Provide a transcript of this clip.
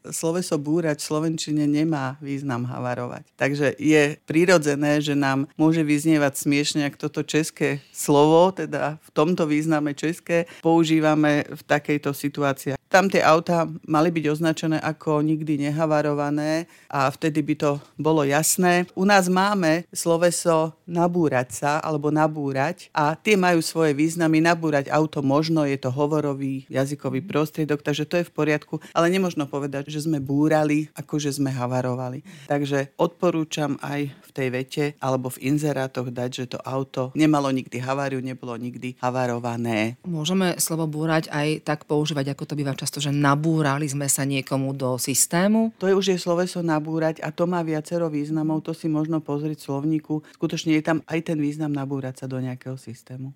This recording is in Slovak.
sloveso búrať v slovenčine nemá význam havarovať. Takže je prirodzené, že nám môže vyznievať smiešne, ak toto české slovo, teda v tomto význame české, používame v takejto situácii. Tam tie autá mali byť označené ako nikdy nehavarované a vtedy by to bolo jasné. U nás máme sloveso nabúrať sa alebo nabúrať a tie majú svoje významy. Nabúrať auto možno, je to hovorový jazykový prostriedok, takže to je v poriadku, ale nemožno povedať, že sme búrali, ako že sme havarovali. Takže odporúčam aj v tej vete alebo v inzerátoch dať, že to auto nemalo nikdy haváriu, nebolo nikdy havarované. Môžeme slovo búrať aj tak používať, ako to býva často, že nabúrali sme sa niekomu do systému? To je už je sloveso nabúrať a to má viacero významov, to si možno pozrieť v slovníku. Skutočne je tam aj ten význam nabúrať sa do nejakého systému.